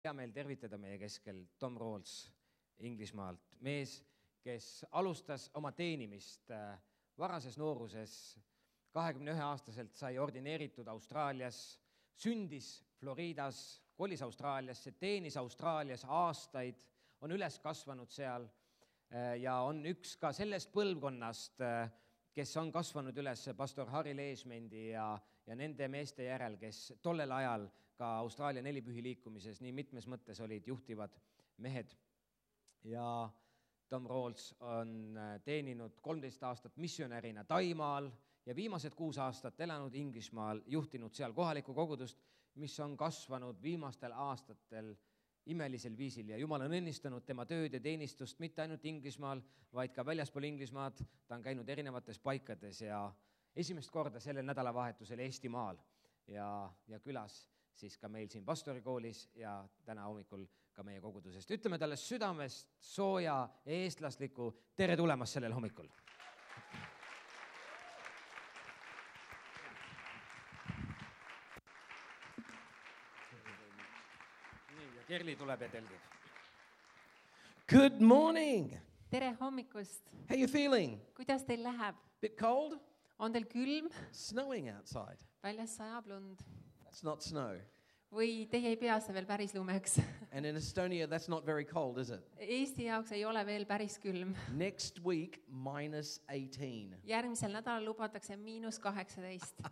Hea meel tervitada meie keskel Tom Rawls Inglismaalt, mees, kes alustas oma teenimist varases nooruses, 21-aastaselt sai ordineeritud Austraalias, sündis Floridas, kolis Austraaliasse, teenis Austraalias aastaid, on üles kasvanud seal ja on üks ka sellest põlvkonnast, kes on kasvanud üles pastor Harri Leesmendi ja nende meeste järel, kes tollel ajal ka Austraalia nelipühi liikumises nii mitmes mõttes olid juhtivad mehed. Ja Tom Rawls on teeninud 13 aastat missionärina Taimaal ja viimased 6 aastat elanud Inglismaal, juhtinud seal kohalikku kogudust, mis on kasvanud viimastel aastatel imelisel viisil ja Jumal on õnnistanud tema tööd ja teenistust mitte ainult Inglismaal, vaid ka väljaspool Inglismaad. Ta on käinud erinevates paikades ja esimest korda sellel nädalavahetusel Eestimaal ja külas siis ka meil siin pastorikoolis ja täna hommikul ka meie kogudusest. Ütleme talle südamest sooja eestlasliku tere tulemast sellel hommikul. Kerli tuleb ja telgib. Good morning. Tere hommikust. How you feeling? Kuidas teil läheb? Bit cold? On teil külm? Snowing outside. Väljas sajab lund. That's not snow. Või teie ei pea see veel päris lumeks? And in Estonia, that's not very cold, is it? Eesti jaoks ei ole veel päris külm. Next week, -18. Järgmisel nädalal lubatakse -18.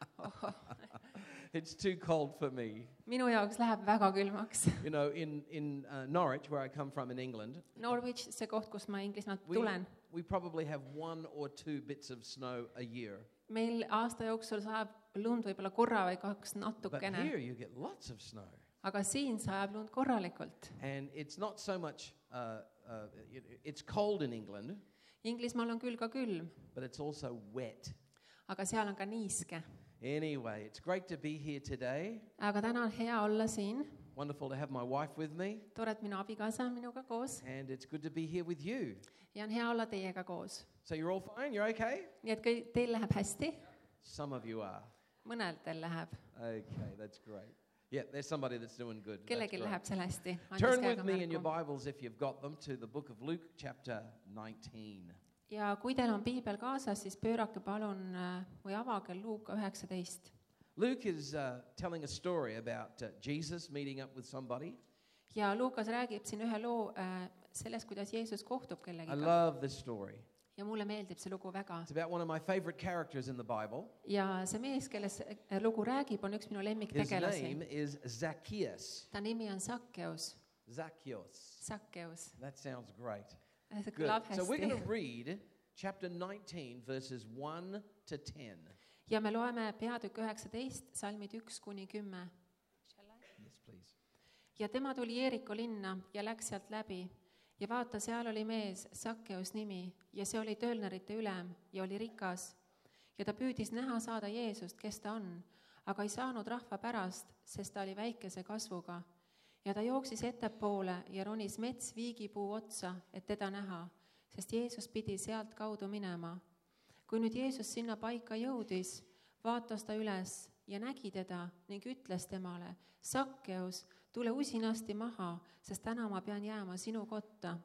It's too cold for me. Minu jaoks läheb väga külmaks. You know, in Norwich, where I come from in England, Norwich, see koht, kus ma Inglismaalt tulen. we probably have 1 or 2 bits of snow a year. Meil aasta jooksul sajab lund võib-olla korra või 2 But natukene. here you get lots of snow. Aga siin sajab lund korralikult. And it's not so much, it's cold in England, Inglismaal on küll ka külm, but it's also wet. aga seal on ka niiske. Anyway, it's great to be here today. Aga täna on hea olla siin. Wonderful to have my wife with me. Tore, et minu abikaasa on minuga koos. And it's good to be here with you. Ja on hea olla teiega koos. So you're all fine? You're okay? Nii et teil läheb hästi. Some of you are. Mõnel teil läheb. Okay, that's great. Yeah, there's somebody that's doing good. That's Kellelgi great. läheb seal hästi. Turn with me in your Bibles, if you've got them, to the book of Luke, chapter 19. Ja kui teil on piibel kaasas, siis pöörake palun või avage Luuka 19. Luke is telling a story about Jesus meeting up with somebody. Ja Luukas räägib siin ühe loo sellest, kuidas Jeesus kohtub I kellegiga. love this story. Ja mulle meeldib see lugu väga. It's about one of my favorite characters in the Bible. Ja see mees, kelles lugu räägib, on üks minu His lemmiktegelasi. name is Zacchaeus. Ta nimi on Sakkeus. Zacchaeus. Sakkeus. That sounds great. See Good. kõlab So we're going hästi. to read chapter 19, verses 1 to 10. Ja me loeme peatükk 19, salmid 1-10. Yes, please. Ja tema tuli Jeeriko linna ja läks sealt läbi. Ja vaata, seal oli mees, Sakkeus nimi, ja see oli töölnerite ülem ja oli rikas. Ja ta püüdis näha saada Jeesust, kes ta on, aga ei saanud rahva pärast, sest ta oli väikese kasvuga. Ja ta jooksis ettepoole ja ronis metsviigipuu otsa, et teda näha, sest Jeesus pidi sealt kaudu minema. Kui nüüd Jeesus sinna paika jõudis, vaatas ta üles ja nägi teda ning ütles temale, Sakkeus, tule usinasti maha, sest täna ma pean jääma sinu kotta.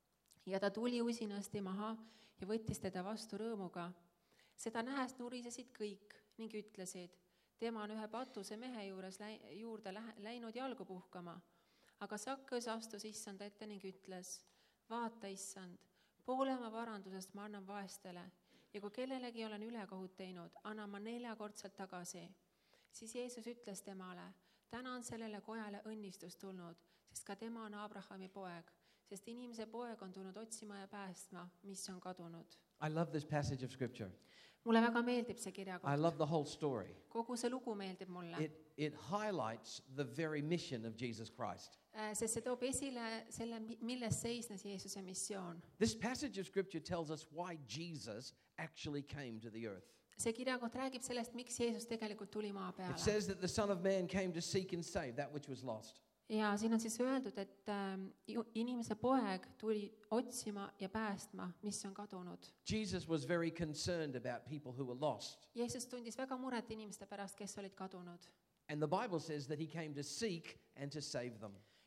Ja ta tuli usinasti maha ja võttis teda vastu rõõmuga. Seda nähes nurisesid kõik ning ütlesid, tema on ühe patuse mehe juurde läinud jalgu puhkama. Aga Sakkeus astus issanda ette ning ütles, vaata issand, poole oma varandusest ma annan vaestele ja kui kellelegi olen ülekohut teinud, annan ma 4-kordselt tagasi. Siis Jeesus ütles temale, täna on sellele kojale õnnistus tulnud, sest ka tema on Abrahami poeg, sest inimese poeg on tulnud otsima ja päästma, mis on kadunud. I love this passage of scripture. Mulle väga meeldib see I kirjakoht. love the whole story. Kogu see lugu meeldib mulle, It highlights the very mission of Jesus Christ. sest see toob esile selle, milles seisnes Jeesuse missioon. This passage of scripture tells us why Jesus actually came to the earth. See kirjakoht räägib sellest, miks Jeesus tegelikult tuli maa It peale. says that the Son of Man came to seek and save that which was lost. Ja siin on siis öeldud, et inimese poeg tuli otsima ja päästma, mis on kadunud. Jesus was very concerned about people who were lost. Jeesus tundis väga muret inimeste pärast, kes olid kadunud. And the Bible says that he came to seek and to save them.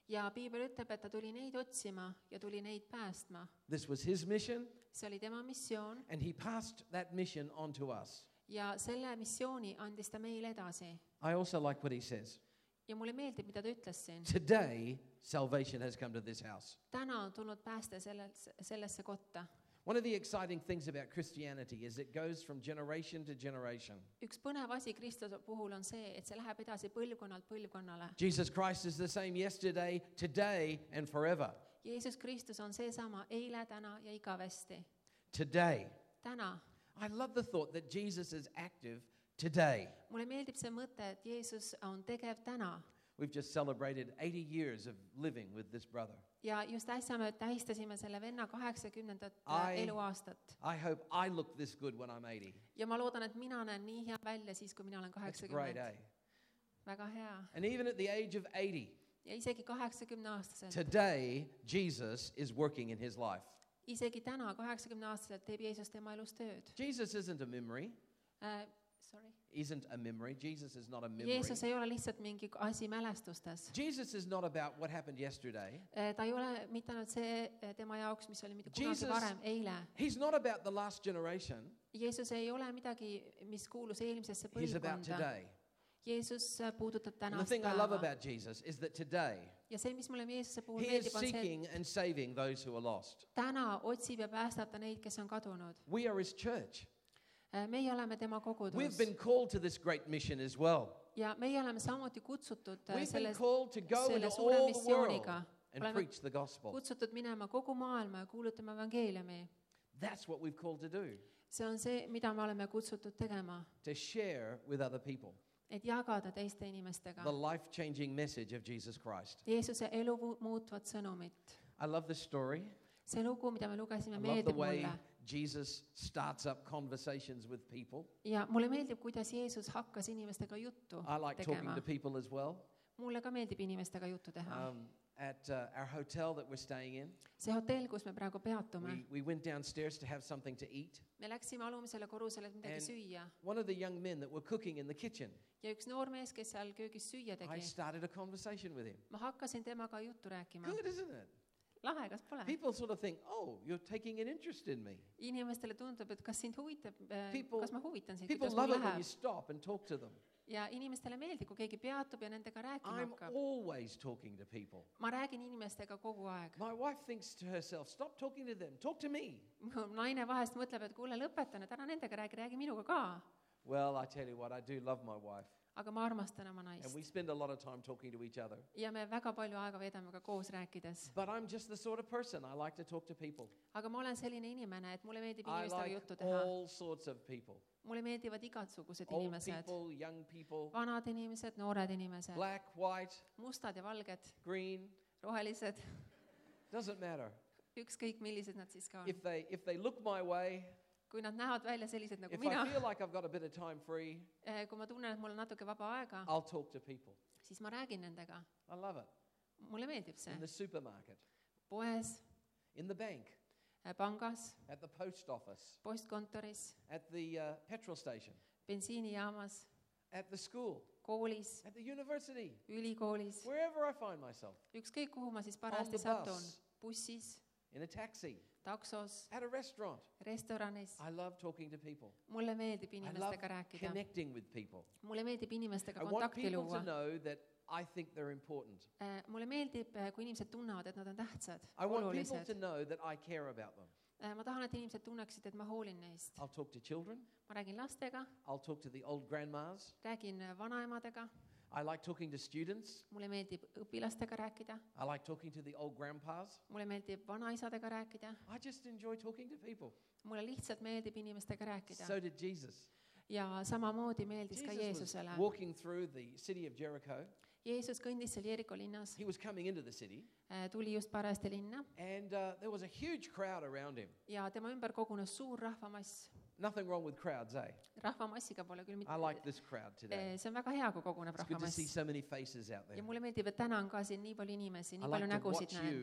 ja piibel ütleb, et ta tuli neid otsima ja tuli neid päästma. This was his mission, See oli tema missioon and he passed that mission on to us. ja selle missiooni andis ta meile edasi. I also like what he says. Ja mulle meeldib, mida ta ütles siin. Today, salvation has come to this house. Täna on tulnud pääste sellesse kotta. One of the exciting things about Christianity is it goes from generation to generation. Üks põnev asi Kristuse puhul on see, et see läheb edasi põlvkonnalt põlvkonnale. Jesus Christ is the same yesterday, today, and forever. Jeesus Kristus on seesama eile, täna ja igavesti. Today. Täna. I love the thought that Jesus is active today. Mulle meeldib see mõte, et Jeesus on tegev täna. We've just celebrated 80 years of living with this brother. Ja just äsja me tähistasime selle venna 80. eluaastat. I hope I look this good when I'm 80. Ja ma loodan, et mina näen nii hea välja siis, kui mina olen That's great, 80. eh? Väga hea. And even at the age of 80, Ja isegi 80-aastaselt. today Jesus is working in his life. Isegi täna 80-aastaselt teeb Jeesus tema elus tööd. Jesus isn't a memory. Sorry. Isn't a memory. Jesus is not a memory. Jeesus ei ole lihtsalt mingi asi mälestustes. Jesus is not about what happened yesterday. Ta ei ole mitte ainult see tema jaoks, mis oli mitte kunagi Jesus- varem, eile. He's not about the last generation. Jeesus ei ole midagi, mis kuulus eelmisesse He's about põlvkonda. today. Jeesus puudutab And the tänast thing I love päeva. about Jesus is that today Ja see, mis mulle Jeesuse puhul he is meeldib, on see, et seeking and saving those who are lost. täna otsib ja päästab ta neid, kes on kadunud. We are his church. Meie oleme tema We've kogudus. been called to this great mission as well. Ja meie oleme samuti kutsutud We've been selle called to go selle into suure all the world missiooniga. and Oleme preach the gospel. kutsutud minema kogu maailma ja kuulutama evangeeliumi. That's what we've called to do, See on see, mida me oleme kutsutud tegema. to share with other people Et jagada teiste inimestega the life-changing message of Jesus Christ. Jeesuse elu muutvat sõnumit. I love this story. See lugu, mida me lugesime, I love the meeldib way mulle. Jesus starts up conversations with people. Ja mulle meeldib, kuidas Jeesus hakkas inimestega juttu I like talking tegema. to people as well. Mulle ka meeldib inimestega juttu teha. At our hotel that we're staying in, See hotell, kus me praegu peatume, we went downstairs to have something to eat. me läksime alumisele korrusele, et midagi And süüa. one of the young men that were cooking in the kitchen, Ja üks noor mees, kes seal köögis süüa I tegi, started a conversation with him. ma hakkasin temaga juttu rääkima. Good, isn't it? Lahe, kas pole? People sort of think, oh, you're taking an interest in me. Inimestele tundub, et kas sind huvitab, People- kas ma huvitan sind, People kuidas love mul it when läheb. you stop and talk to them. Ja inimestele meeldib, kui keegi peatub ja nendega rääkima I'm hakkab. always talking to people. Ma räägin inimestega kogu aeg. My wife thinks to herself, stop talking to them, talk to me. Mu naine vahest mõtleb, et kuule, lõpetan, et ära nendega räägi minuga ka. Well, I tell you what, I do love my wife. Aga ma armastan oma And naist. we spend a lot of time talking to each other. Ja me väga palju aega veedame ka koos rääkides. But I'm just the sort of person, I like to talk to people. Aga ma olen selline inimene, et mulle meeldib I inimestega like juttu teha. all sorts of people. Mulle meeldivad igasugused Old inimesed. people, young people, Vanad inimesed, noored inimesed. black, white, Mustad ja valged, green, rohelised. doesn't matter. Ükskõik, millised nad siis ka on. If they look my way, Kui nad näevad välja sellised nagu if mina, I feel like I've got a bit of time free, kui ma tunnen, et mul on natuke vaba aega, I'll talk to people. siis ma räägin nendega. I love it. Mulle meeldib see. In the supermarket, Poes, in the bank, pangas, at the post office, postkontoris, at the petrol station, bensiinijaamas, at the school, koolis, at the university, ülikoolis, wherever I find myself, ükskõik kuhu ma siis On the parajasti bus. satun. Bussis, in a taxi, taksos, at a restaurant. restoranis. I love talking to people. Mulle meeldib I love inimestega rääkida. connecting with people. Mulle meeldib inimestega I want kontakti people to luua. know that I think they're important. Mulle meeldib, kui inimesed tunnevad, et nad on tähtsad, I want people to olulised. know that I care about them. Ma tahan, et inimesed tunneksid, et ma hoolin neist. I'll talk to children. Ma räägin lastega, I'll talk to the old grandmas. räägin vanaemadega, I like talking to students. mulle meeldib õpilastega rääkida, I like talking to the old grandpas. mulle meeldib vanaisadega rääkida, I just enjoy talking to people. mulle lihtsalt meeldib inimestega rääkida. So did Jesus. Ja samamoodi meeldis ka Jesus Jeesusele. was walking through the city of Jericho. Jeesus kõndis seal Jeeriko linnas, He was coming into the city, tuli just parajasti linna and there was a huge crowd around him. ja tema ümber kogunes suur rahvamass. Nothing wrong with crowds, eh? Rahvamassiga pole küll I like mitte, this crowd today. see on väga hea, kui koguneb It's good to see rahvamass. so many faces out Ja there. mulle meeldib, et täna on ka siin nii palju inimesi, I nii palju like to nägusid watch näen. you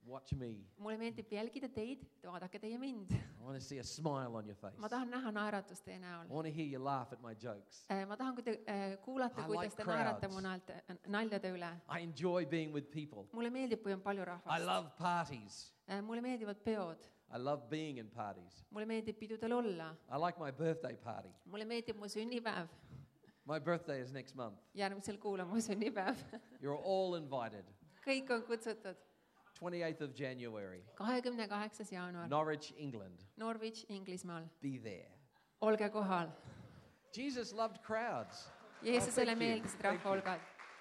Watch me. mulle meeldib jälgida teid, vaadake teie mind. I want to see a smile on your face. ma tahan näha naeratust teie I näol. want to hear you laugh at my jokes. Ma tahan, kui te kuulate, I kuidas like te naerate crowds. mu naljade üle. I enjoy being with people. mulle meeldib, kui on palju I rahvast. love parties. Mulle meeldivad peod. I love being in parties. mulle meeldib pidudel olla. I like my birthday party. mulle meeldib mu sünnipäev. My birthday is next month. järgmisel kuul on mu sünnipäev. You're all invited. kõik on kutsutud. 28th of January, 28. jaanuar. Norwich, England. Norwich, Inglismaal. Be there. olge kohal. Jesus loved crowds. Jeesusele thank you. meeldisid Thank you. rahvahulgad.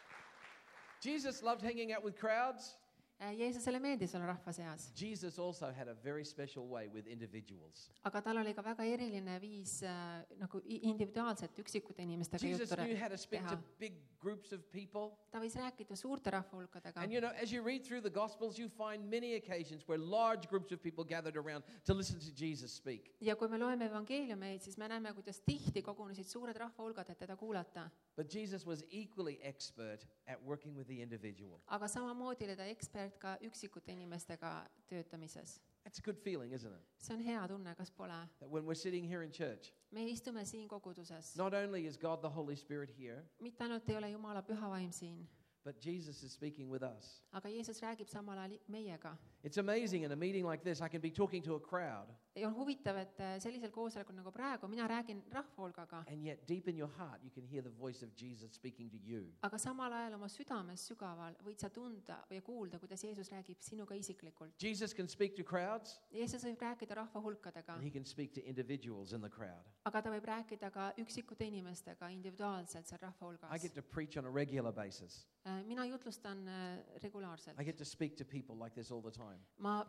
Jesus loved hanging out with crowds. Jeesusele meeldis olla rahva seas. Jesus also had a very special way with individuals. Aga tal oli ka väga eriline viis nagu individuaalselt üksikute inimestega Jesus juttu knew how to speak to teha. big groups of people. Ta võis rääkida suurte rahvahulkadega. And you know, as you read through the Gospels, you find many occasions where large groups of people gathered around to listen to Jesus speak. Ja kui me loeme evangeeliumeid, siis me näeme, kuidas tihti kogunesid suured rahvahulgad, et teda kuulata. But Jesus was equally expert at working with the individual. Aga samamoodi oli ta ekspert ka üksikute inimestega töötamises. That's a good feeling, isn't it? See on hea tunne, kas pole? That when we're sitting here in church, Me istume siin koguduses. not only is God the Holy Spirit here, Mitte ainult ei ole Jumala püha vaim siin, but Jesus is speaking with us. aga Jeesus räägib samal ajal meiega. It's amazing in a meeting like this, I can be talking to a crowd, Ja on huvitav, et sellisel koosolekul nagu praegu mina räägin rahvahulgaga, and yet deep in your heart you can hear the voice of Jesus speaking to you. aga samal ajal oma südames sügaval võid sa tunda ja kuulda, kuidas Jeesus räägib sinuga isiklikult. Jesus can speak to crowds, Jeesus võib rääkida rahvahulkadega, and he can speak to individuals in the crowd. aga ta võib rääkida ka üksikute inimestega individuaalselt seal I rahvahulgas. get to preach on a regular basis. Mina jutlustan regulaarselt. I get to speak to people like this all the time. Ma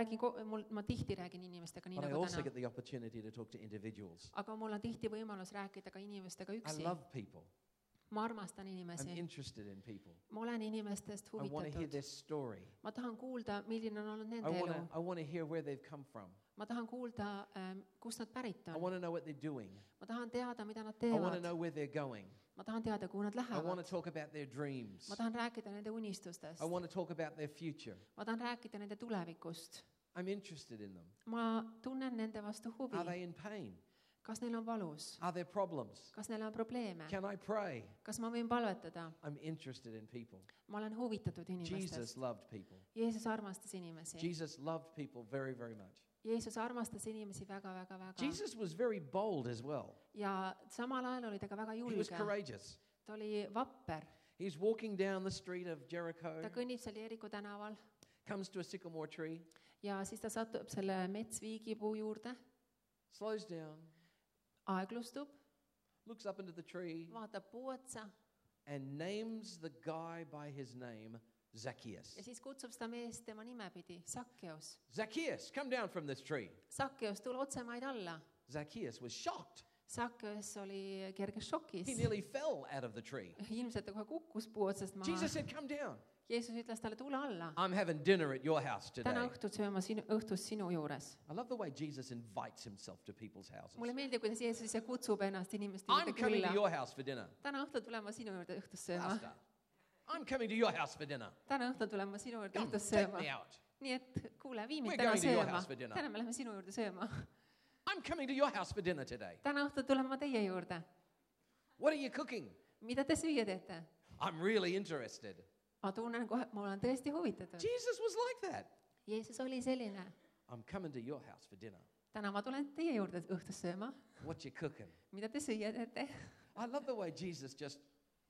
tihti räägin inimestega nii But I nagu also täna. get the opportunity to talk to individuals. Aga mul on tihti võimalus rääkida ka inimestega I üksi. love people. Ma armastan I'm inimesi. interested in people. Ma olen inimestest I want to hear huvitatud. their story. Ma tahan kuulda, milline on olnud I nende want elu. to, I want to hear where they've come from. Ma tahan kuulda, kust nad pärit I on. want to know what they're doing. Ma tahan teada, mida nad I want to teevad. know where they're going. Ma tahan teada, kuhu nad I want lähevad. to talk about their dreams. Ma tahan rääkida nende unistustest. I want to talk about their future. Ma tahan rääkida nende tulevikust. I'm interested in them. Ma tunnen nende vastu Are huvi. they in pain? Kas neil on valus? Are there problems? Kas neil on probleeme? Can I pray? Kas ma võin palvetada? I'm interested in people. Ma olen huvitatud Jesus inimestest. loved people. Jeesus armastas inimesi. Jesus loved people very, very much. Jeesus armastas inimesi väga, väga, väga. Jesus was very bold as well. Ja samal ajal oli ta ka väga He was julge. courageous. Ta oli vapper. He's walking down the street of Jericho, Ta kõnnib seal Jeeriku tänaval comes to a sycamore tree, ja siis ta satub selle metsviigipuu juurde, slows down, aeglustub, looks up into the tree, vaatab puu otsa and names the guy by his name, Zacchaeus. ja siis kutsub seda meest tema nimepidi, Sakkeus. Zacchaeus, come down from this tree. Sakkeus, tule otsemaid alla. Zacchaeus was shocked. Sakkeus oli kerges šokis. He nearly fell out of the tree. Ilmselt ta kohe kukkus puu otsast maha. Jesus said, come down. Jeesus ütles talle, tule alla. I'm having dinner at your house today. Täna õhtut sööma õhtust sinu juures. I love the way Jesus invites himself to people's houses. Mulle meeldib, kuidas Jeesus ise kutsub ennast inimeste I'm juurde coming to külla. your house for dinner. Täna õhtul tulen ma sinu juurde õhtust sööma. Pastor, I'm coming to your house for dinner. Täna õhtul tulen ma sinu juurde Come, õhtust take sööma. me out. Nii et kuule, vii mind We're täna going to your sööma. house for dinner. Täna me lähme sinu juurde sööma. I'm coming to your house for dinner today. Täna õhtul tulen ma teie juurde. What are you cooking? Mida te süüa teete? I'm really interested. Ma tunnen kohe, ma olen tõesti huvitatud. Jesus was like that. Jeesus oli selline. I'm coming to your house for dinner. Täna ma tulen teie juurde õhtust sööma. What you cooking? Mida te süüa teete? I love the way Jesus just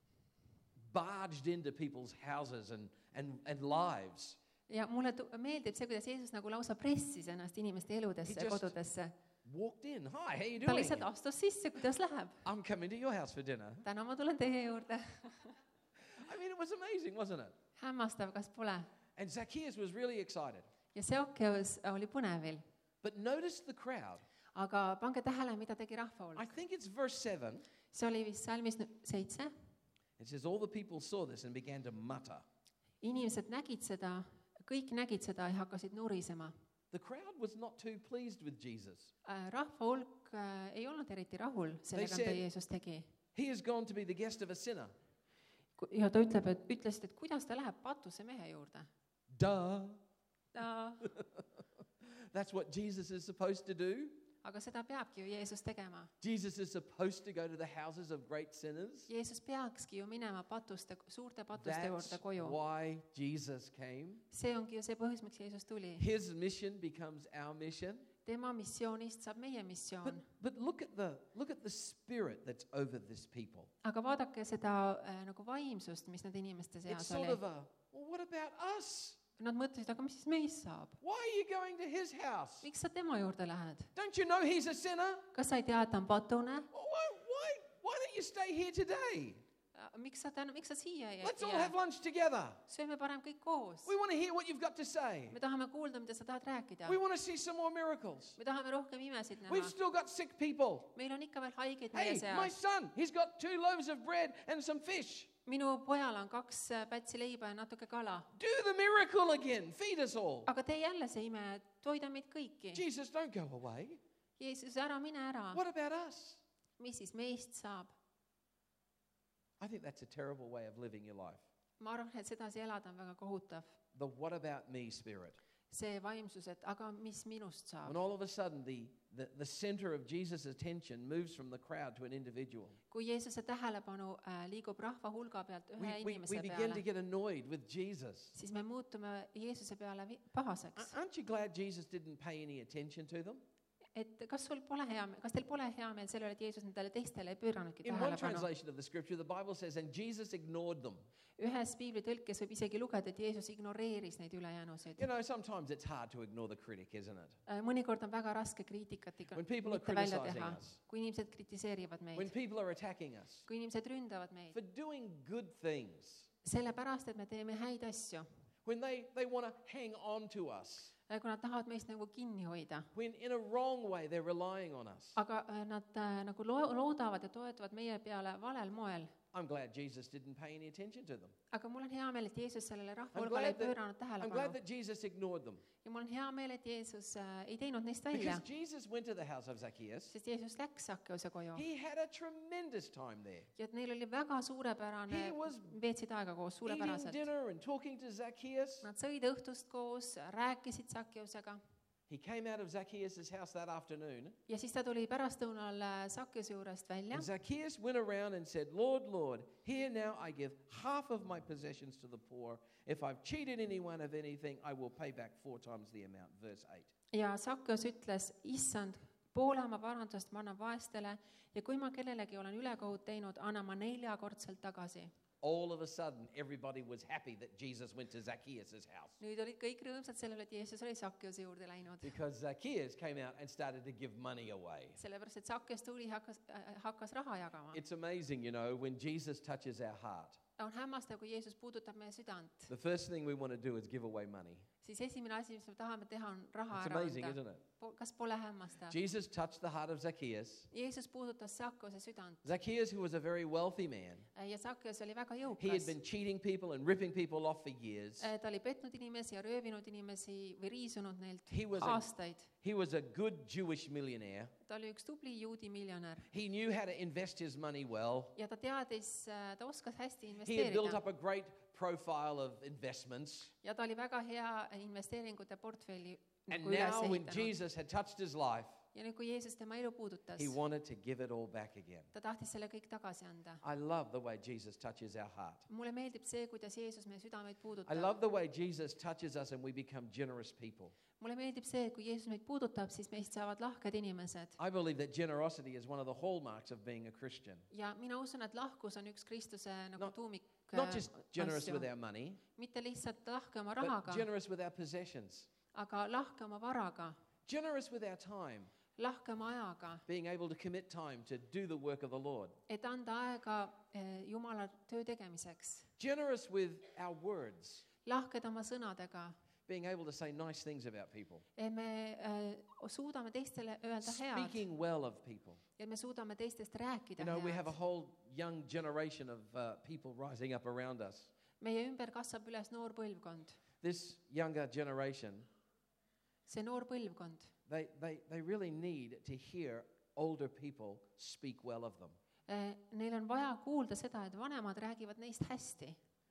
barged into people's houses and lives. Ja mulle meeldib see, kuidas Jeesus nagu lausa pressis ennast inimeste eludesse He ja just- kodudesse. Walked in. Hi, how you Ta lihtsalt doing? astus sisse, kuidas läheb. I'm coming to your house for dinner. Täna ma tulen teie juurde. I mean, it was amazing, wasn't it? Hämmastav, kas pole? And Zacchaeus was really excited. Ja Sakkeus oli põnevil. But notice the crowd. Aga pange tähele, mida tegi rahvahulk. I think it's verse 7. See oli vist salmis 7. It says, all the people saw this and began to mutter. Inimesed nägid seda, kõik nägid seda ja hakkasid nurisema. The crowd was not too pleased with Jesus. Rahvahulk ei olnud eriti rahul sellega, mida said- Jeesus tegi. He has gone to be the guest of a sinner. Ja ta ütlesid, et kuidas ta läheb patuse mehe juurde. Duh. That's what Jesus is supposed to do. aga seda peabki ju Jeesus tegema. Jesus is supposed to go to the houses of great sinners. Jeesus peakski ju minema suurte patuste That's juurde koju. why Jesus came. See ongi ju see põhjus, miks Jeesus tuli. His mission becomes our mission. Tema missioonist saab meie missioon. But look at the spirit that's over this people. Aga vaadake seda nagu vaimsust, mis need inimeste It's seas sort oli. of well, what about us? Nad mõtlesid, aga mis siis meist saab? Why are you going to his house? Miks sa tema juurde lähed? Don't you know he's a sinner? Kas sa ei tea, et ta on patune? Why don't you stay here today? Miks sa siia Let's all jää? have lunch together. Sööme parem kõik koos. We want to hear what you've got to say. Me tahame kuulda, mida sa tahad rääkida. We want to see some more miracles. Me tahame rohkem imesid näha. We've still got sick people. Meil on ikka veel haigeid Hey, meie my seas. son, he's got 2 loaves of bread and some fish. Minu pojal on 2 pätsi leiba ja natuke kala. Do the miracle again. Feed us all. Aga tee jälle see ime, et toida meid kõiki. Jesus, don't go away. Jeesus, ära mine ära. What about us? Mis siis meist saab? I think that's a terrible way of living your life. Ma arvan, et sedasi elada on väga kohutav. The what about me spirit. See vaimsus, et aga mis minust saab? When all of a sudden the center of Jesus' attention moves from the crowd to an individual. Kui Jeesuse tähelepanu liigub rahva hulga pealt ühe We inimese begin to peale, get annoyed with Jesus. siis me muutume Jeesuse peale pahaseks. Aren't you glad Jesus didn't pay any attention to them? Et kas teil pole hea meel selle üle, et Jeesus nendele teistele ei pööranudki In one tähelepanu? translation of the scripture, the Bible says, and Jesus ignored them. Ühes piibli tõlkes võib isegi lugeda, et Jeesus ignoreeris neid ülejäänuseid. You know, sometimes it's hard to ignore the critic, isn't it? Mõnikord on väga raske kriitikat When people are mitte välja criticizing teha, us. kui inimesed kritiseerivad When meid, people are attacking us kui inimesed ründavad meid, for doing good things, sellepärast, et me teeme häid asju, when they want to hang on to us, kui nad tahavad meist nagu kinni hoida, when in a wrong way they're relying on us. aga nad nagu loodavad ja toetuvad meie peale valel moel. I'm glad Jesus didn't pay any attention to them. Aga mul on hea meel, et Jeesus sellele rahva I'm hulgale ei glad pööranud I'm glad tähelepanu. that Jesus ignored them. Ja mul on hea meel, et Jeesus ei teinud neist välja, Because Jesus went to the house of Zacchaeus. sest Jeesus läks Sakkeuse koju. He had a tremendous time there. Ja et neil oli väga suurepärane, He was veetsid aega koos Eating suurepäraselt. dinner and talking to Zacchaeus. Nad sõid õhtust koos, rääkisid Sakkeusega He came out of Zacchaeus' house that afternoon. ja siis ta tuli pärastlõunal Sakkeuse juurest välja And Zacchaeus went around and said, Lord, Lord, here now I give half of my possessions to the poor. If I've cheated anyone of anything, I will pay back 4 times the amount. Verse 8. ja Sakkeus ütles, issand, poole oma varandusest ma annan vaestele ja kui ma kellelegi olen ülekohut teinud, annan ma 4-kordselt tagasi. All of a sudden, everybody was happy that Jesus went to Zacchaeus' house. Nüüd olid kõik rõõmsad sellele, et Jeesus oli Sakkeuse juurde läinud. Because Zacchaeus came out and started to give money away. Sellepärast, et Sakkeus tuli ja hakkas raha jagama. It's amazing, you know, when Jesus touches our heart, On hämmastav, kui Jeesus puudutab meie südant, the first thing we want to do is give away money. siis esimene asi, mis me tahame teha, on raha It's ära amazing, anda. isn't it? Kas pole hämmastav? Jesus touched the heart of Zacchaeus. Jeesus puudutas Sakkeuse südant Zacchaeus, who was a very wealthy man, ja Sakkeus oli väga he had jõukas. been cheating people and ripping people off for years. Ta oli petnud inimesi ja röövinud inimesi või riisunud neilt He was aastaid. He was a good Jewish millionaire. Ta oli üks tubli juudi miljonär He knew how to invest his money well. ja ta teadis, ta oskas hästi He had built investeerida up a great profile of investments. ja ta oli väga hea investeeringute portfelli And nagu üles now when ehitanud. Jesus had touched his life, Ja nüüd, kui Jeesus tema elu puudutas, he wanted to give it all back again. ta tahtis selle kõik tagasi anda. I love the way Jesus touches our heart. Mulle meeldib see, kuidas Jeesus meie südameid I puudutab. love the way Jesus touches us and we become generous people. Mulle meeldib see, et kui Jeesus meid puudutab, siis meist saavad lahked inimesed. I believe that generosity is one of the hallmarks of being a Christian. Ja mina usun, et lahkus on üks Kristuse nagu No, tuumik Not just generous asju. with our money, Mitte lihtsalt lahke oma but rahaga, generous with our possessions. aga lahke oma varaga, Generous with our time, lahke oma ajaga, being able to commit time to do the work of the Lord. et anda aega Jumala töö tegemiseks. Generous with our words, Lahked oma sõnadega. being able to say nice things about people. Me suudame teistele öelda head Speaking well of people. ja me suudame teistest rääkida You know, we have a head. whole young generation of people rising up around us. Meie ümber kasvab üles noor põlvkond. This younger generation, See noor põlvkond, they really need to hear older people speak well of them. neil on vaja kuulda seda, et vanemad räägivad neist hästi.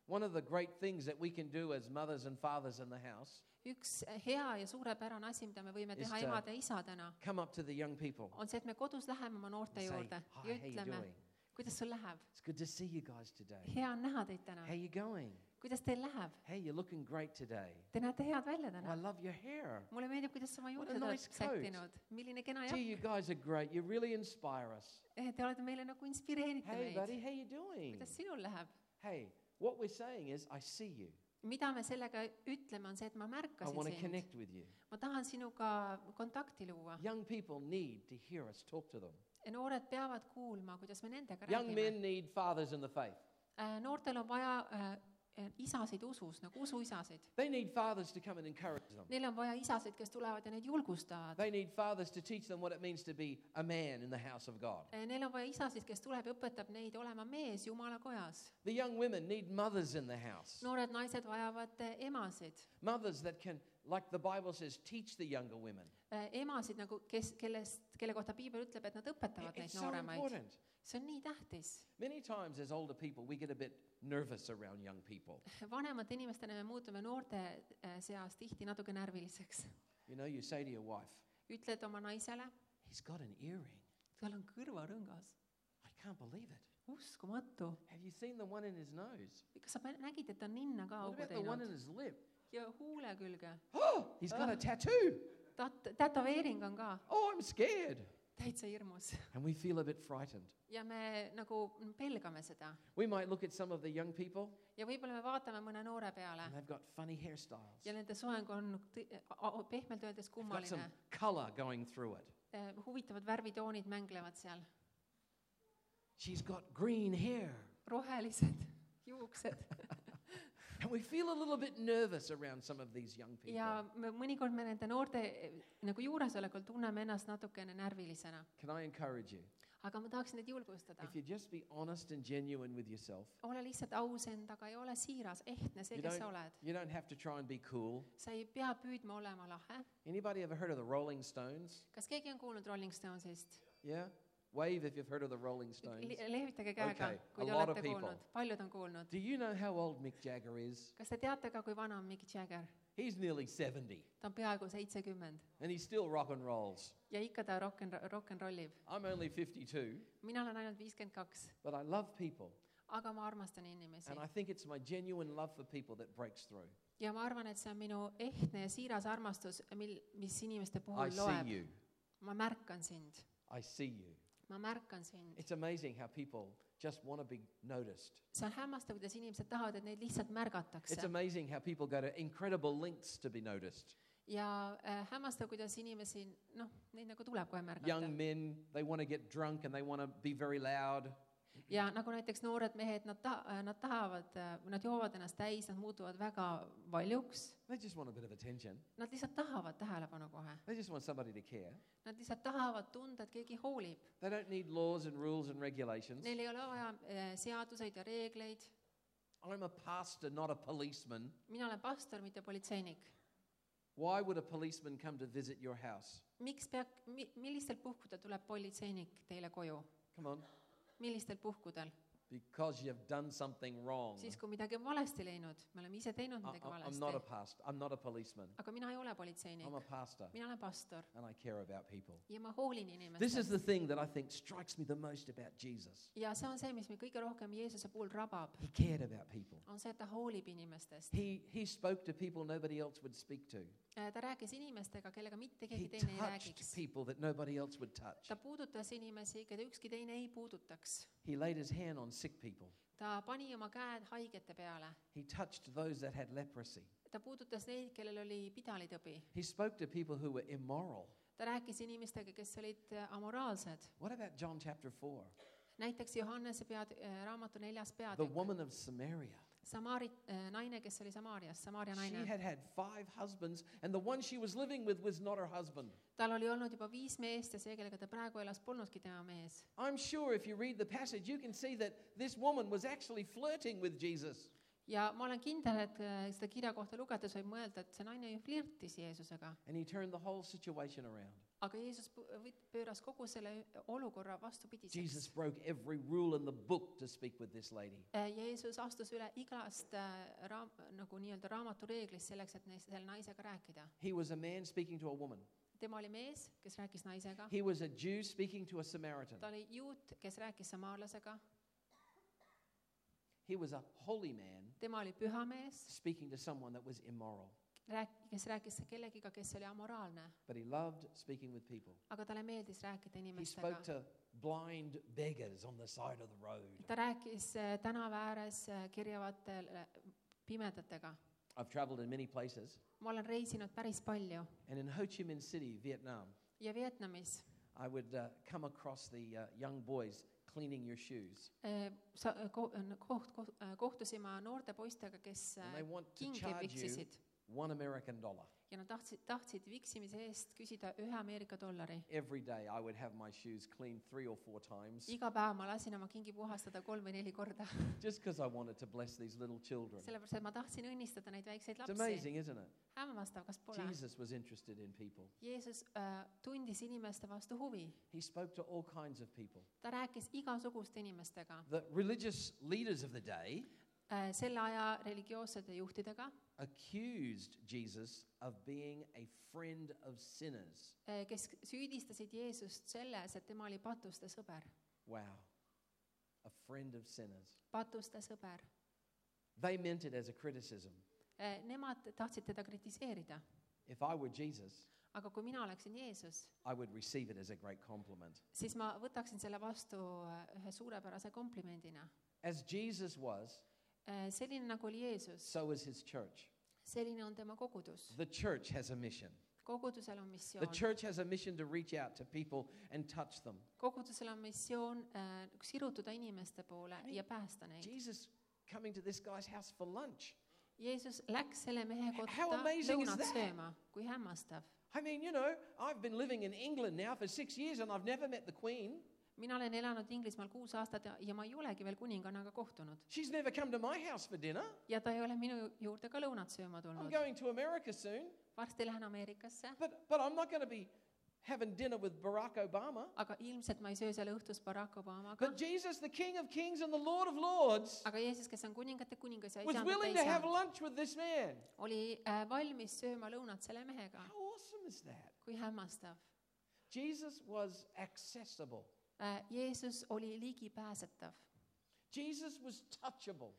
One of the great things that we can do as mothers and fathers in the house üks hea ja suurepärane asi, mida me võime Is teha to- emade ja isadena, come up to the young people on see, et me kodus läheme oma noorte and say, juurde "Hi, ja how you ütleme, doing? kuidas sul läheb, It's good to see you guys today. hea on näha teid täna, How you going? kuidas teil läheb, Hey, you're looking great today. te näete head välja Oh, I täna, love your hair. mulle meeldib, kuidas sa oma What a juurde oled nice coat. sättinud, milline kena Gee, jaht, you guys are great. You really inspire us. te olete meile nagu inspireerite Hey, buddy, meid, how you doing? kuidas sinul läheb. Hey, what we're saying is, I see you. mida me sellega ütleme, on see, et ma I märkasin want to sind, connect with you. ma tahan sinuga kontakti luua Young people need to hear us talk to them. ja noored peavad kuulma, kuidas me nendega Young räägime. men need fathers in the faith. Noortel on vaja isasid usus, nagu usuisasid. They need fathers to come and encourage them. Neil on vaja isasid, kes tulevad ja neid julgustavad. They need fathers to teach them what it means to be a man in the house of God. Neil on vaja isasid, kes tuleb ja õpetab neid olema mees Jumala kojas. The young women need mothers in the house. Noored naised vajavad emasid. Mothers that can, like the Bible says, teach the younger women. Emasid, nagu kelle kohta Piibel ütleb, et nad õpetavad neid It's so nooremaid. important. See on nii tähtis. Many times as older people, we get a bit nervous around young people. Vanemate inimestena me muutume noorte seas tihti natuke närviliseks. You know, you say to your wife, Ütled oma naisele, he's got an earring. tal on kõrvarõngas. I can't believe it. Uskumatu. Have you seen the one in his nose? Kas sa nägid, et ta on ninna ka What augu about the one in teinud? his lip? Ja huule külge. Oh, he's got a tattoo. Tätoveering on ka Oh, I'm scared. täitsa hirmus. And we feel a bit frightened. Ja me nagu pelgame seda. We might look at some of the young people Ja võib-olla me vaatame mõne noore peale and they've got funny hairstyles. ja nende soeng on pehmelt öeldes They've got some kummaline. color going through it. Huvitavad värvitoonid mänglevad seal. She's got green hair. Rohelised juuksed. And we feel a little bit nervous around some of these young people. Ja mõnikord me nende noorte nagu juuresolekul tunneme ennast natukene närvilisena. Can I encourage you? Aga ma tahaksin neid julgustada. If you just be honest and genuine with yourself, Ole lihtsalt aus endaga ja ole siiras, ehtne see, you kes sa oled. don't have to try and be cool. Sa ei pea püüdma olema lahe. Anybody ever heard of the Rolling Stones? Kas keegi on kuulnud Rolling Stonesist? Yeah? Wave if you've heard of the Rolling Stones. Lehvitage käega, Okay, kui a te lot of olete people. kuulnud. Paljud on kuulnud. Do you know how old Mick Jagger is? Kas te teate ka, kui vana on Mick Jagger? He's nearly 70 Ta on peaaegu 70 and he still rock and rolls. ja ikka ta rock and rollib. I'm only 52, Mina olen ainult 52, but I love people. aga ma armastan inimesi. And I think it's my genuine love for people that breaks through. Ja ma arvan, et see on minu ehtne ja siiras armastus, mis inimeste I puhul see loeb. you. Ma märkan sind. I see you. Ma märkan sind. It's amazing how people just want to be noticed. See on hämmastav, kuidas inimesed tahavad, et neid lihtsalt It's märgatakse. amazing how people go to incredible lengths to be noticed. Ja hämmastav, kuidas inimesi, neid nagu tuleb kohe märgata. Young men, they want to get drunk and they want to be very loud. Ja nagu näiteks noored mehed, nad tahavad, nad joovad ennast täis, nad muutuvad väga valjuks. They just want a bit of attention. Nad lihtsalt tahavad tähelepanu kohe. They just want somebody to care. Nad lihtsalt tahavad tunda, et keegi hoolib. They don't need laws and rules and regulations. Neil ei ole vaja seaduseid ja reegleid. I'm a pastor, not a policeman. Mina olen pastor, mitte politseinik. Why would a policeman come to visit your house? Millistel puhkudel tuleb politseinik teile koju? Come on. Millistel puhkudel? Because you've done something wrong. Siis, kui midagi on valesti läinud. Me oleme ise teinud midagi I'm valesti. not a pastor. I'm not a policeman. Aga mina ei ole politseinik. I'm a pastor Mina olen pastor. and I care about people. Ja ma hoolin This is inimestest. the thing that I think strikes me the most about Jesus. Ja see on see, mis me kõige rohkem Jeesuse puhul rabab. He cared about people. On see, et ta hoolib inimestest. He spoke to people nobody else would speak to. Ta rääkis inimestega, kellega mitte He keegi teine ei touched räägiks. people that nobody else would touch. Ta puudutas inimesi, keda ükski teine ei puudutaks. He laid his hand on sick people. Ta pani oma käed haigete peale. He touched those that had leprosy. Ta puudutas neid, kellel oli pidalitõbi. He spoke to people who were immoral. Ta rääkis inimestega, kes olid amoraalsed. What about John chapter 4? Näiteks Johannese raamatu 4. The peatükk. woman of Samaria. Naine, kes oli Samaarias, Samaaria She naine. had 5 husbands, and the one she was living with was not her husband. Tal oli olnud juba 5 meest ja see, kellega ta praegu elas, polnudki tema mees. I'm sure if you read the passage, you can see that this woman was actually flirting with Jesus. ja ma olen kindel, et seda kirja kohta lugedes võib mõelda, et see naine ju flirtis Jeesusega. And he turned the whole situation around. Aga Jeesus pööras kogu selle olukorra vastupidiseks. Jesus broke every rule in the book to speak with this lady. Jeesus astus üle igast nagu nii-öelda raamatu reeglist selleks, et selle naisega rääkida. He was a man speaking to a woman. Tema oli mees, kes rääkis naisega. He was a Jew speaking to a Samaritan. Ta oli juut, kes rääkis samaarlasega. He was a holy man Tema oli püha mees, speaking to someone that was immoral. kes rääkis kellegiga, kes oli amoraalne. But he loved speaking with people. Aga talle meeldis rääkida He inimestega. spoke to blind beggars on the side of the road. Ta rääkis tänava ääres kirjavatele pimedatega. I've traveled in many places. Ma olen reisinud päris palju. And in Ho Chi Minh City, Vietnam, Ja Vietnamis I would come across the young boys cleaning your shoes. kohtusime noorte poistega, kes And they want to kingi charge you viksisid. $1 Ja nad tahtsid viksimise eest küsida $1 Ameerika. Every day I would have my shoes cleaned 3 or 4 times Iga päev ma lasin oma kingi puhastada 3 või 4 korda. just because I wanted to bless these little children. Sellepärast, et ma tahtsin õnnistada neid väikseid It's lapsi. amazing, isn't it? Hämmastav, kas pole? Jesus was interested in people. Jeesus tundis inimeste vastu huvi. He spoke to all kinds of people. Ta rääkis igasuguste inimestega. The religious leaders of the day Selle aja religioossete juhtidega, accused Jesus of being a friend of sinners. kes süüdistasid Jeesust selles, et tema oli patuste sõber. Wow. A friend of sinners. Patuste sõber. They meant it as a criticism. Nemad tahtsid teda kritiseerida. If I were Jesus, Aga kui mina oleksin Jeesus, I would receive it as a great compliment. siis ma võtaksin selle vastu ühe suurepärase komplimendina. As Jesus was, Selline nagu oli Jeesus, so is his church. selline on tema kogudus. The church has a mission. Kogudusel on The missioon. church has a mission to reach out to people and touch them. Kogudusel on missioon sirutuda inimeste poole ja päästa neid. Jesus coming to this guy's house for lunch. Jeesus läks selle mehe How kotta amazing is lõunat that? sööma. Kui hämmastav. I mean, you know, I've been living in England now for 6 years and I've never met the Queen. Mina olen elanud Inglismaal 6 aastat ja ma ei olegi veel kuningannaga kohtunud. She's never come to my house for dinner. Ja ta ei ole minu juurde ka lõunat sööma I'm tulnud. going to America soon. Varsti lähen Ameerikasse, But I'm not going to be having dinner with Barack Obama. aga ilmselt ma ei söö seal õhtus Barack Obamaga. But Jesus, the King of Kings and the Lord of Lords, Aga Jeesus, kes on kuningate kuningas ja was willing to isandate have isa, lunch with this man. oli valmis sööma lõunat selle mehega. How awesome is that? Kui hämmastav. Jesus was accessible. Jeesus oli ligipääsetav. Jesus was touchable.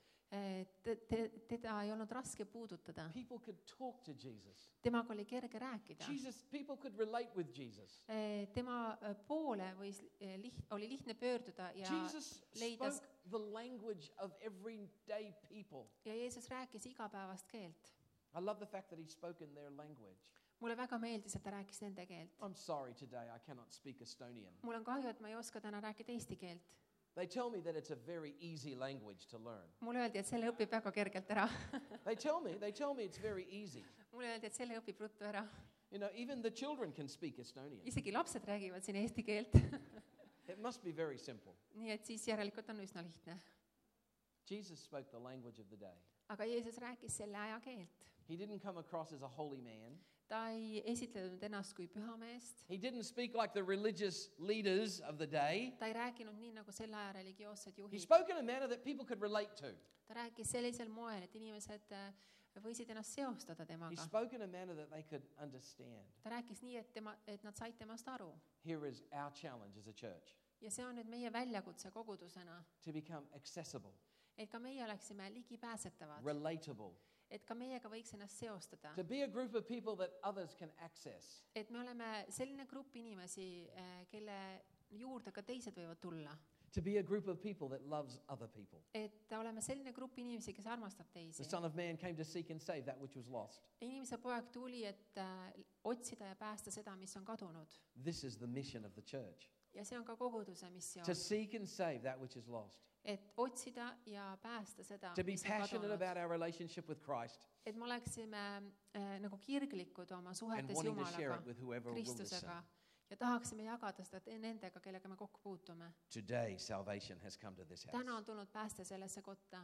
Teda ei olnud raske puudutada. People could talk to Jesus. Temaga oli kerge rääkida. People could relate with Jesus. Tema poole oli lihtne pöörduda ja Jesus leida spoke the language of everyday people. ja Jeesus rääkis igapäevast keelt. I love the fact that he spoke in their language. Mulle väga meeldis, et ta rääkis nende keelt. I'm sorry today I cannot speak Estonian. Mul on kahju, et ma ei oska täna rääkida eesti keelt. They tell me that it's a very easy language to learn. Mulle öeldi, et selle õpib väga kergelt ära. They tell me it's very easy. Mulle öeldi, et selle õpib ruttu ära. You know, even the children can speak Estonian. Isegi lapsed räägivad siin eesti keelt. It must be very simple. Nii et siis järelikult on üsna lihtne. Jesus spoke the language of the day. Aga Jeesus rääkis selle aja keelt. He didn't come across as a holy man. Ta ei esitlenud ennast kui pühameest. He didn't speak like the religious leaders of the day. Ta ei rääkinud nii, nagu selle aja religioossed He juhid. spoke in a manner that people could relate to. Ta rääkis sellisel moel, et inimesed võisid ennast seostada He temaga. spoke in a manner that they could understand. Ta rääkis nii, et nad said temast aru. Here is our challenge as a church, Ja see on nüüd meie väljakutse kogudusena, to become accessible, et ka meie oleksime ligipääsetavad, relatable, et ka meiega võiks ennast seostada. to be a group of people that others can access. Et me oleme selline grupp inimesi, kelle juurde ka teised võivad tulla. To be a group of people that loves other people. Et oleme selline grupp inimesi, kes armastab The teisi. Son of Man came to seek and save that which was lost. Inimese poeg tuli, et otsida ja päästa seda, mis on kadunud. This is the mission of the church. Ja see on ka koguduse missioon. To seek and save that which is lost. Et otsida ja päästa seda, To be mis on passionate kadunud. about our relationship with Christ Et me oleksime nagu kirglikud oma and suhetes wanting to share Jumalaga, it with whoever will listen. Kristusega. Ja tahaksime jagada seda nendega, kellega me kokku puutume. Today salvation has come to this Täna house. on tulnud pääste sellesse kotta.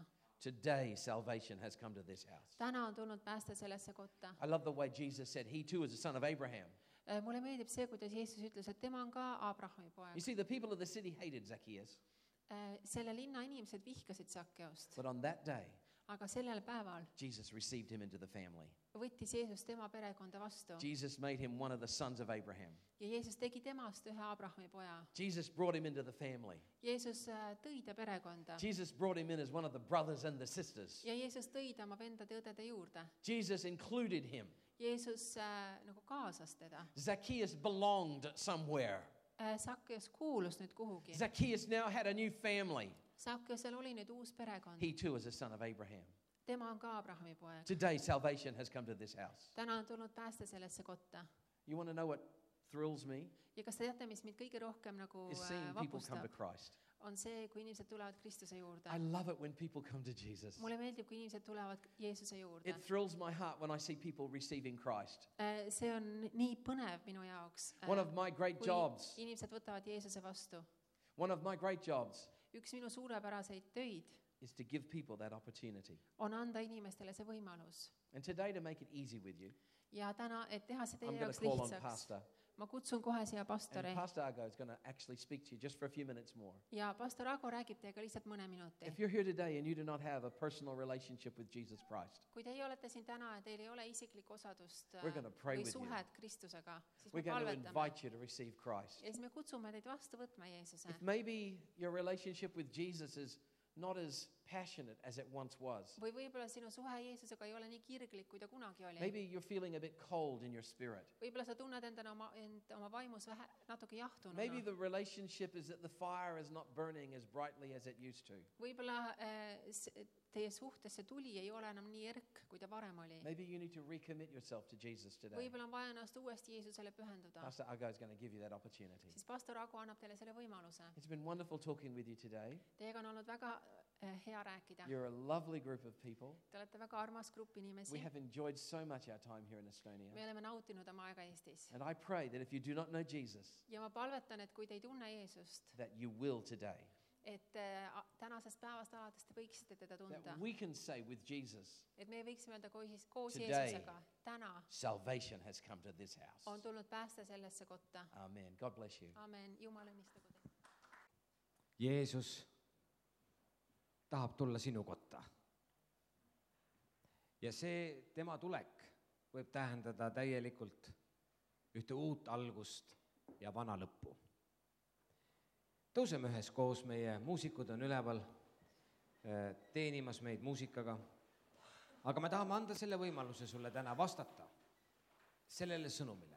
Today, salvation has come to this house. täna on tulnud pääste sellesse kotta. I love the way Jesus said he too is a son of Abraham. Mulle meeldib see, kuidas Jeesus ütles, et tema on ka Abrahami You poeg. see, the people of the city hated Zacchaeus, Selle linna inimesed vihkasid Sakkeust, but on that day, aga sellel päeval Jesus received him into the family. võttis Jeesus tema perekonda vastu Jesus made him one of the sons of Abraham. ja Jeesus tegi temast ühe Abrahami poja. Jesus brought him into the family. Jeesus tõi ta perekonda Jesus brought him in as one of the brothers and the sisters. ja Jeesus tõi ta oma vendade ja õdede juurde. Jesus included him. Jeesus nagu kaasas teda. Zacchaeus belonged somewhere. Sakkeus kuulus nüüd kuhugi. Zacchaeus now had a new family. Sakkeusel oli nüüd uus perekond. He too is a son of Abraham. Tema on ka Abrahami poeg. Today, salvation has come to this house. Täna on tulnud pääste sellesse kotta. You want to know what thrills me? Ja kas te teate, mis mind kõige rohkem nagu Is seeing people come to vapustab, Christ. on see, kui inimesed tulevad Kristuse juurde. I love it when people come to Jesus. Mulle meeldib, kui inimesed tulevad Jeesuse juurde. It thrills my heart when I see people receiving Christ. See on nii põnev minu jaoks. One of my great Kui jobs, inimesed võtavad Jeesuse vastu. one of my great jobs Üks minu suurepäraseid töid is to give people that opportunity. on anda inimestele see võimalus. And today, to make it easy with you, Ja täna, et teha see I'm teie going to jaoks call on lihtsaks, Pastor. ma kutsun kohe siia And pastori. Pastor Argo is going to actually speak to you just for a few minutes more. Ja pastor Ago räägib teiega lihtsalt mõne minuti. If you're here today and you do not have a personal relationship with Jesus Christ, Kui teie olete siin täna ja teil ei ole isiklikku osadust We're gonna pray või with you. suhet Kristusega, siis we're me going to palvetame. invite you to receive Christ. Ja siis me kutsume teid vastu võtma Jeesuse. If maybe your relationship with Jesus is not as passionate as it once was, Või võib-olla sinu suhe Jeesusega ei ole nii kirglik, kui ta kunagi oli. maybe you're feeling a bit cold in your spirit. Võib-olla sa tunned end oma vaimus natuke Maybe jahtununa. the relationship is that the fire is not burning as brightly as it used to. Võib-olla teie suhtes see tuli ei ole enam nii erk, kui ta varem oli. Maybe you need to recommit yourself to Jesus today. Võib-olla on vaja ennast uuesti Jeesusele pühenduda. Pastor Argo is going to give you that opportunity. Siis pastor Ago annab teile selle võimaluse. It's been wonderful talking with you today. Teiega on olnud väga hea rääkida. You're a lovely group of people. Te olete väga armas grupp We inimesi. have enjoyed so much our time here in Estonia. Me oleme nautinud oma aega Eestis. And I pray that if you do not know Jesus, Ja ma palvetan, et kui te ei tunne Jeesust, that you will today. et tänasest päevast alates te võiksite teda tunda. That we can say with Jesus, Et me võiksime öelda koos Today. Jeesusega, täna salvation has come to this house. on tulnud pääste sellesse kotta. Amen. God bless you. Amen. Jumal õnnistagu teid. Jeesus tahab tulla sinu kotta. Ja see tema tulek võib tähendada täielikult ühte uut algust ja vana lõppu. Tõuseme üheskoos, meie muusikud on üleval, teenimas meid muusikaga. Aga me tahame anda selle võimaluse sulle täna vastata sellele sõnumile.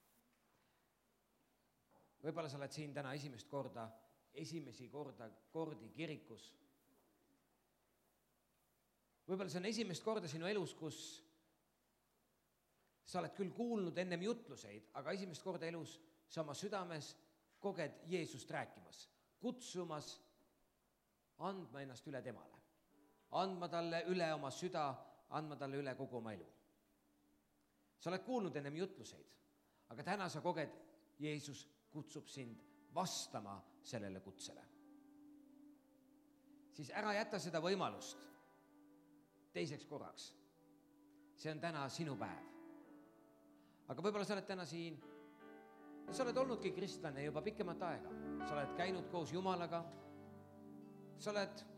Võib-olla sa oled siin täna esimesi kordi kirikus. Võib-olla see on esimest korda sinu elus, kus sa oled küll kuulnud ennem jutluseid, aga esimest korda elus sa oma südames koged Jeesust rääkimas, kutsumas andma ennast üle temale, andma talle üle oma süda, andma talle üle kogu oma elu. Sa oled kuulnud ennem jutluseid, aga täna sa koged, Jeesus kutsub sind vastama sellele kutsele. Siis ära jäta seda võimalust teiseks korraks. See on täna sinu päev. Aga võib-olla sa oled täna siin ja sa oled olnudki kristlane juba pikemat aega. Sa oled käinud koos Jumalaga. Sa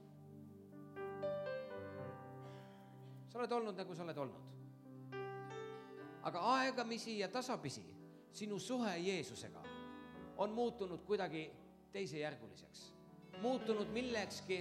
oled olnud nagu sa oled olnud. Aga aegamisi ja tasapisi sinu suhe Jeesusega on muutunud kuidagi teisejärguliseks. Muutunud millekski,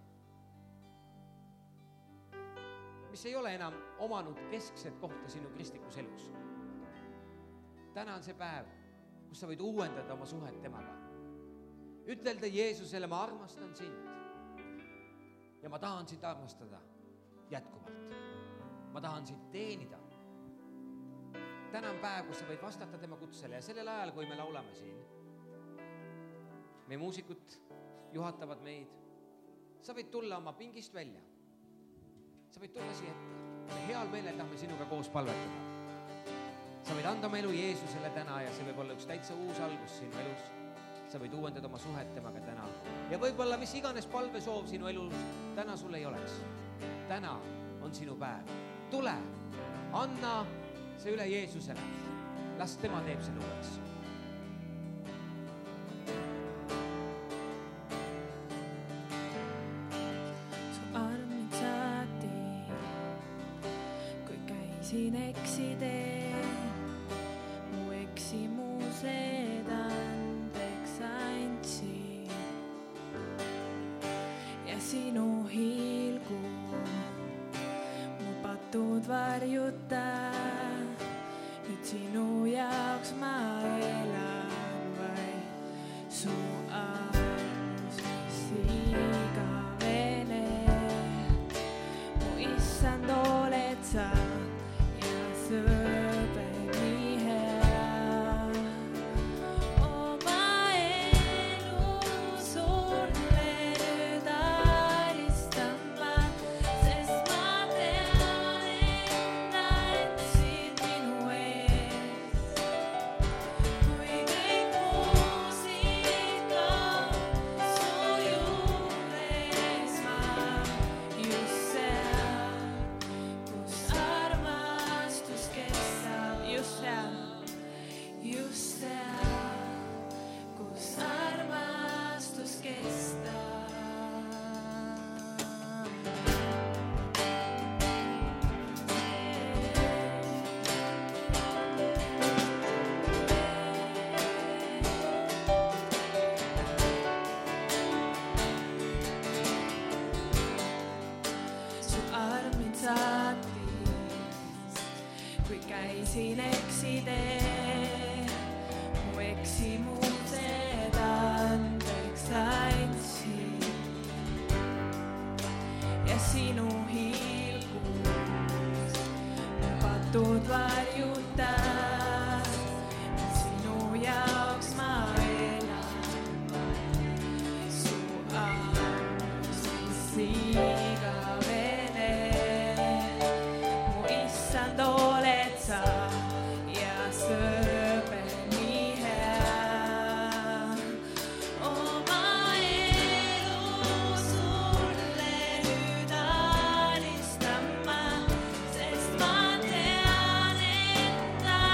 mis ei ole enam omanud keskset kohta sinu kristlikus elus. Täna on see päev, kus sa võid uuendada oma suhet temaga. Ütelda Jeesusele, ma armastan sind ja ma tahan sind armastada jätkuvalt. Ma tahan sind teenida. Täna on päev, kus sa võid vastata tema kutsele ja sellel ajal, kui me laulame siin, meie muusikud juhatavad meid, sa võid tulla oma pingist välja. Sa võid tulla siia ette. Me heal meelel tahame sinuga koos palvetada. Sa võid anda oma elu Jeesusele täna ja see võib olla üks täitsa uus algus sinu elus. Sa võid uuendada oma suhet temaga täna. Ja võib-olla mis iganes palvesoov sinu elus täna sul ei oleks. täna on sinu päev. Tule, anna see üle Jeesusele. Las tema teeb selle uueks. Siin eksitee, mu eksimused andeks andsin ja sinu hiilgu mu patud varjuta. Nüüd sinu jaoks ma elan vaid su armus, mis igavene. Mu issand oled sa sõbe nii hea. Oma elu sulle nüüd aristan ma, sest ma tean, et andsid minu ees. Kui kõik muusid kaob su juures ma, just seal, kus armastus kestab, just seal, kus armastus kestab. Su arm mind saatis, kui käisin eksitee, mu eksimused andeks andsin ja sinu hiilgus mu patud varjutas. Sinu jaoks ma elan, su armus, mis igavene. Mu issand oled sa ja sõbe nii hea. Oma elu sulle nüüd aristan ma, sest ma tean, et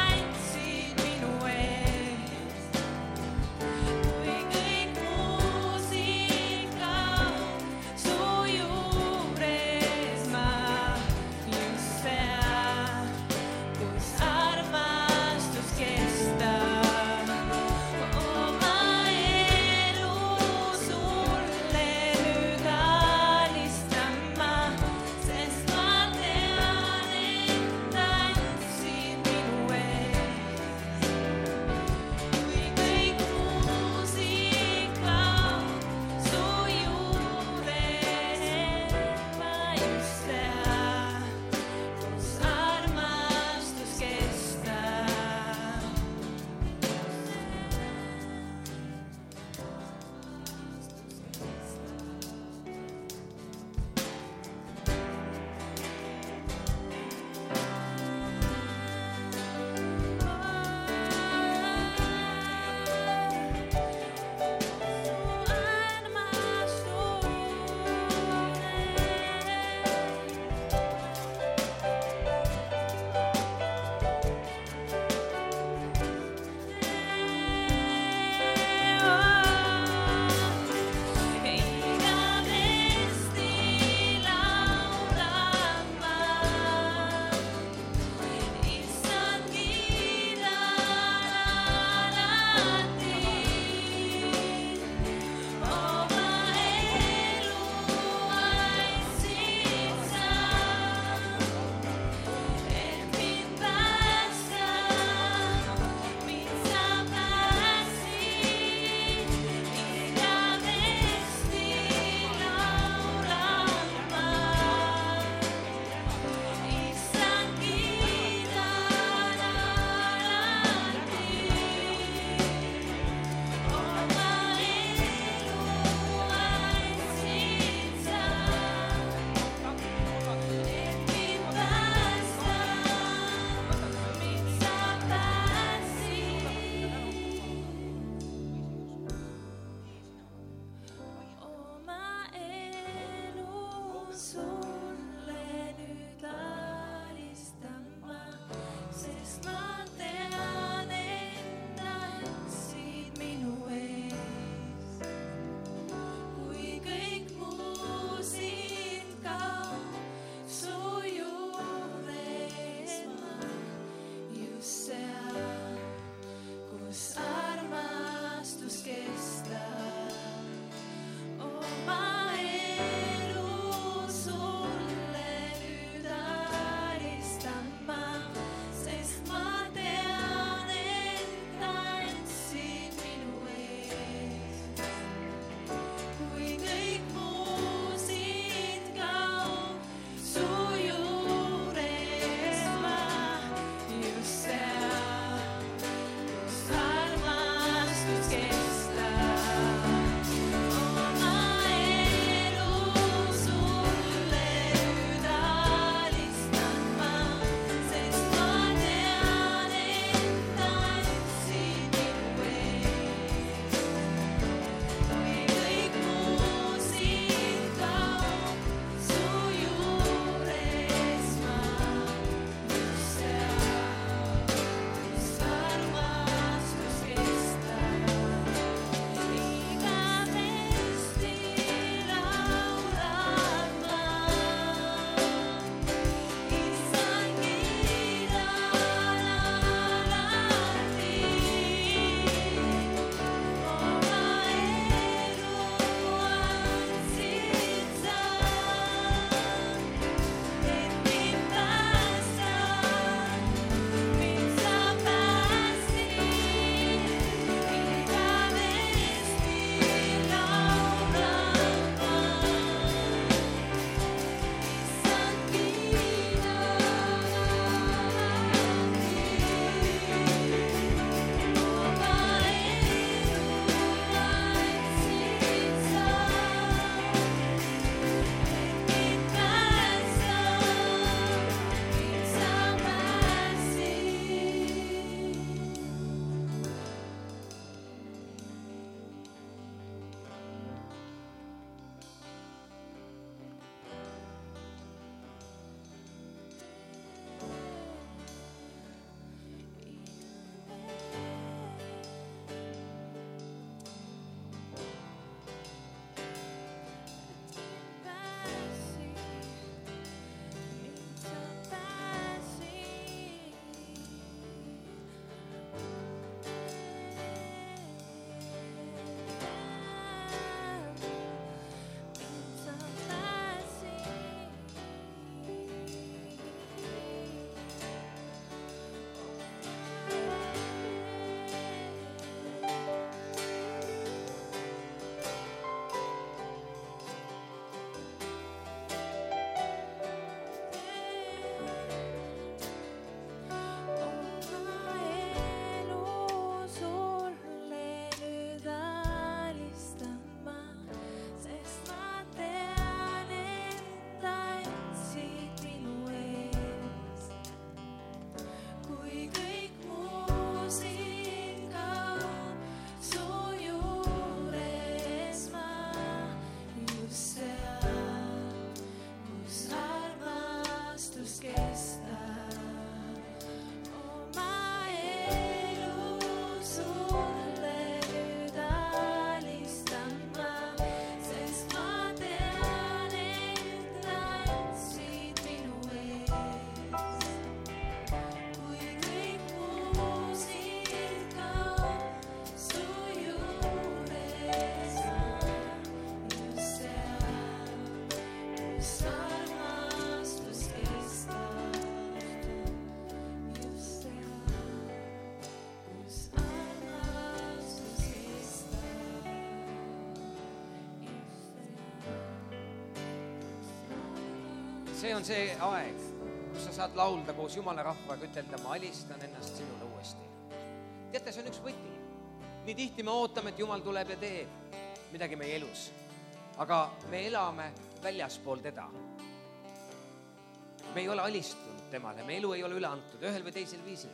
see on see aeg, kus sa saad laulda koos Jumala rahvaga, ütelda, ma alistan ennast sinule uuesti. Teate, see on üks võti. Nii tihti me ootame, et Jumal tuleb ja teeb midagi meie elus. Aga me elame väljaspool teda. Me ei ole alistunud temale, me elu ei ole üle antud ühel või teisel viisil.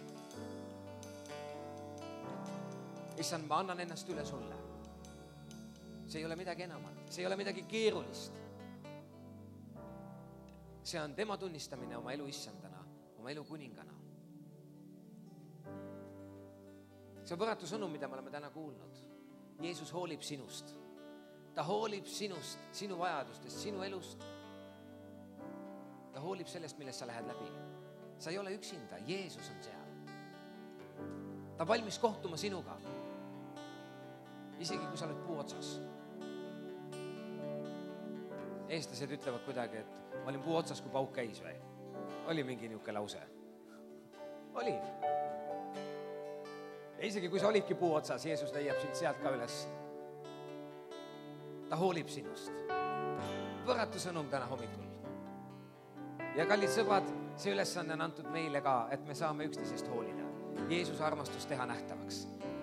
Issand, ma annan ennast üle sulle. See ei ole midagi enamat, see ei ole midagi keerulist. See on tema tunnistamine oma elu issandana, oma elu kuningana. See on võrratu sõnum, mida me oleme täna kuulnud. Jeesus hoolib sinust. Ta hoolib sinust, sinu vajadustest, sinu elust. Ta hoolib sellest, millest sa lähed läbi. Sa ei ole üksinda, Jeesus on seal. Ta valmis kohtuma sinuga. Isegi kui sa oled puu otsas. Eestlased ütlevad kuidagi, et ma olin puu otsas, kui pauk käis või? Oli mingi niuke lause? Oli. Ja isegi kui sa olidki puu otsas, Jeesus leiab sind sealt ka üles. Ta hoolib sinust. Võrratu sõnum täna hommikul. Ja kallid sõbrad, see ülesanne on antud meile ka, et me saame üksteisest hoolida. Jeesuse armastus teha nähtavaks.